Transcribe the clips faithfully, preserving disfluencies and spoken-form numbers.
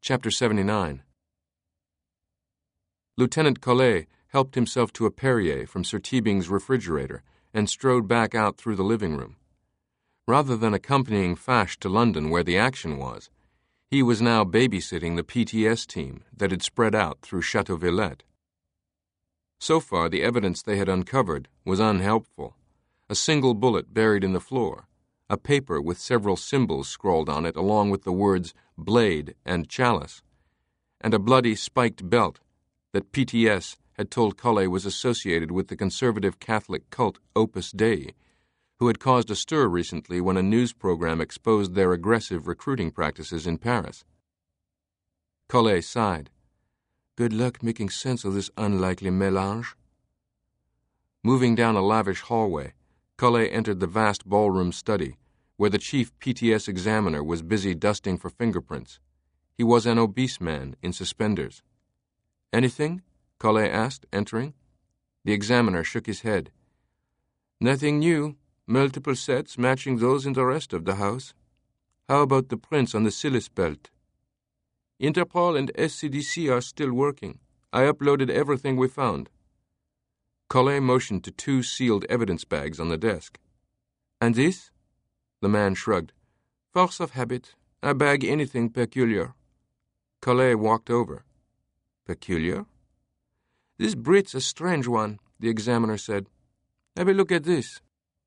Chapter seventy-nine. Lieutenant Collet helped himself to a Perrier from Sir Teabing's refrigerator and strode back out through the living room. Rather than accompanying Fache to London where the action was, he was now babysitting the P T S team that had spread out through Chateau Villette. So far, the evidence they had uncovered was unhelpful. A single bullet buried in the floor, a paper with several symbols scrawled on it along with the words blade and chalice, and a bloody spiked belt that P T S had told Collet was associated with the conservative Catholic cult Opus Dei, who had caused a stir recently when a news program exposed their aggressive recruiting practices in Paris. Collet sighed. Good luck making sense of this unlikely mélange. Moving down a lavish hallway, Collet entered the vast ballroom study, where the chief P T S examiner was busy dusting for fingerprints. He was an obese man in suspenders. Anything? Collet asked, entering. The examiner shook his head. Nothing new. Multiple sets matching those in the rest of the house. How about the prints on the Silis belt? Interpol and S C D C are still working. I uploaded everything we found. Collet motioned to two sealed evidence bags on the desk. And this? The man shrugged. Force of habit. I bag anything peculiar. Collet walked over. Peculiar? This Brit's a strange one, the examiner said. Have a look at this.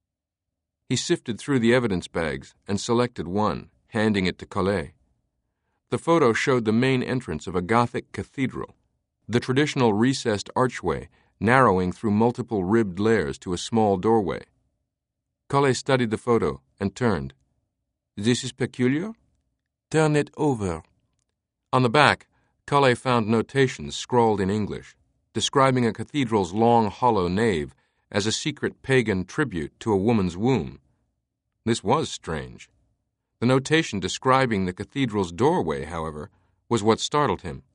He sifted through the evidence bags and selected one, handing it to Collet. The photo showed the main entrance of a Gothic cathedral, the traditional recessed archway narrowing through multiple ribbed layers to a small doorway. Collet studied the photo and turned. This is peculiar? Turn it over. On the back, Collet found notations scrawled in English, describing a cathedral's long, hollow nave as a secret pagan tribute to a woman's womb. This was strange. The notation describing the cathedral's doorway, however, was what startled him.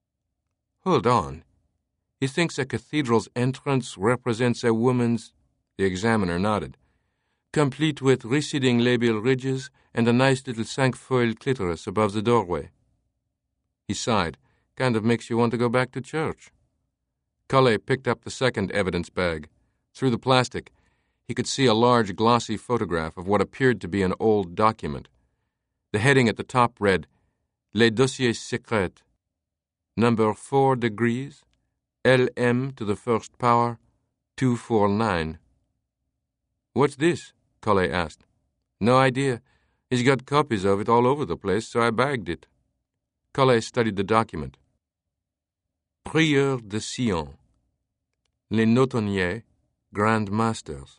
Hold on. He thinks a cathedral's entrance represents a woman's... The examiner nodded. Complete with receding labial ridges and a nice little cinquefoil clitoris above the doorway. He sighed. Kind of makes you want to go back to church. Collet picked up the second evidence bag. Through the plastic, he could see a large glossy photograph of what appeared to be an old document. The heading at the top read, Les Dossiers Secrets, number four degrees, L M to the first power, two forty-nine. What's this? Collet asked. No idea. He's got copies of it all over the place, so I bagged it. Collet studied the document. Prieur de Sion, Les Notonniers, Grand Masters.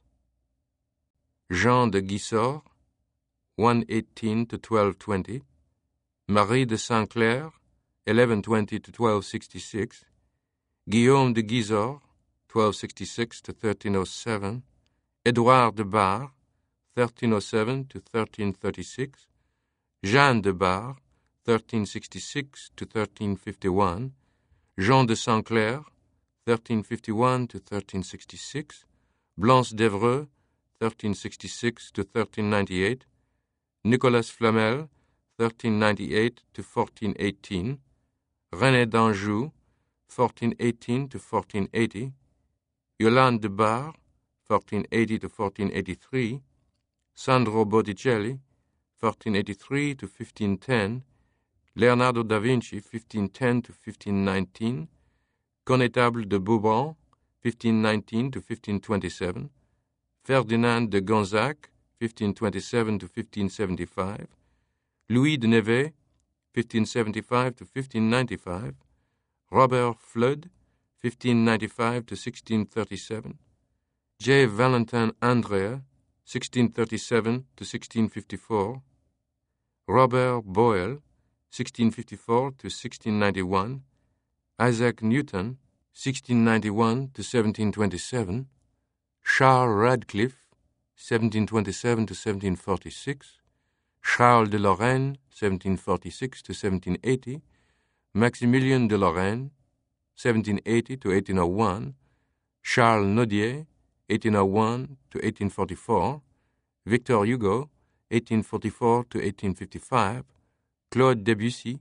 Jean de Guissard, one eighteen to twelve twenty. Marie de Saint-Clair, eleven twenty to twelve sixty-six. Guillaume de Guizard, twelve sixty-six to thirteen oh seven. Edouard de Bar, thirteen oh seven to thirteen thirty-six. Jeanne de Bar, thirteen sixty-six to thirteen fifty-one. Jean de Saint-Clair, thirteen fifty-one to thirteen sixty-six. Blanche d'Evreux, thirteen sixty-six to thirteen ninety-eight. Nicolas Flamel, thirteen ninety-eight to fourteen eighteen. René d'Anjou, fourteen eighteen to fourteen eighty. Yolande de Bar, fourteen eighty to fourteen eighty-three. Sandro Botticelli, fourteen eighty-three to fifteen ten. Leonardo da Vinci, fifteen ten to fifteen nineteen. Connétable de Bourbon, fifteen nineteen to fifteen twenty-seven. Ferdinand de Gonzac, fifteen twenty-seven to fifteen seventy-five. Louis de Nevers, fifteen seventy-five to fifteen ninety-five. Robert Flood, fifteen ninety-five to sixteen thirty-seven. J. Valentin Andrea, sixteen thirty-seven to sixteen fifty-four. Robert Boyle, sixteen fifty-four to sixteen ninety-one. Isaac Newton, sixteen ninety-one to seventeen twenty-seven. Charles Radcliffe, seventeen twenty-seven to seventeen forty-six. Charles de Lorraine, seventeen forty-six to seventeen eighty. Maximilien de Lorraine, seventeen eighty to eighteen oh one. Charles Nodier, eighteen oh one to eighteen forty-four. Victor Hugo, eighteen forty-four to eighteen fifty-five. Claude Debussy,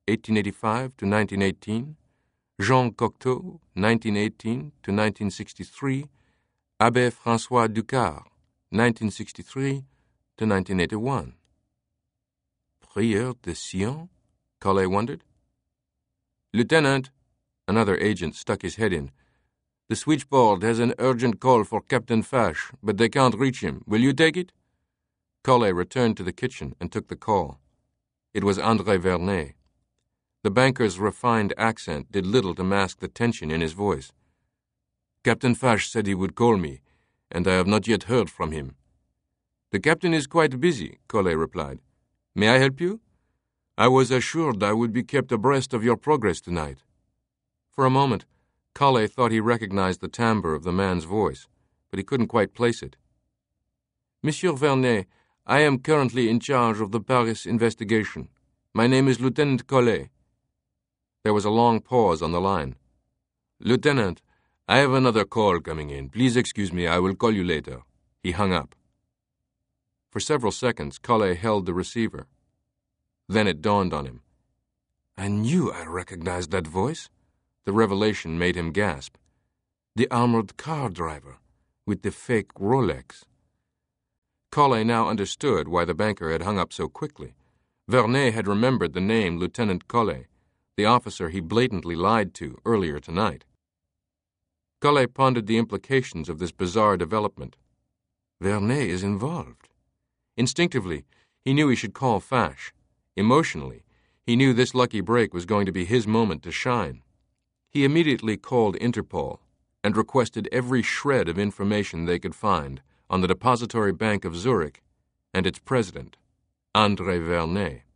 eighteen eighty-five to nineteen eighteen, Jean Cocteau, nineteen eighteen to nineteen sixty-three, Abbé François Ducart, nineteen sixty-three to nineteen eighty-one. Prieur de Sion? Collet wondered. Lieutenant, another agent stuck his head in. The switchboard has an urgent call for Captain Fache, but they can't reach him. Will you take it? Collet returned to the kitchen and took the call. It was André Vernet. The banker's refined accent did little to mask the tension in his voice. Captain Fache said he would call me, and I have not yet heard from him. The captain is quite busy, Collet replied. May I help you? I was assured I would be kept abreast of your progress tonight. For a moment, Collet thought he recognized the timbre of the man's voice, but he couldn't quite place it. Monsieur Vernet, I am currently in charge of the Paris investigation. My name is Lieutenant Collet. There was a long pause on the line. Lieutenant, I have another call coming in. Please excuse me, I will call you later. He hung up. For several seconds, Collet held the receiver. Then it dawned on him. I knew I recognized that voice. The revelation made him gasp. The armored car driver, with the fake Rolex. Collet now understood why the banker had hung up so quickly. Vernet had remembered the name Lieutenant Collet, the officer he blatantly lied to earlier tonight. Collet pondered the implications of this bizarre development. Vernet is involved. Instinctively, he knew he should call Fache. Emotionally, he knew this lucky break was going to be his moment to shine. He immediately called Interpol and requested every shred of information they could find on the Depository Bank of Zurich and its president, André Vernet.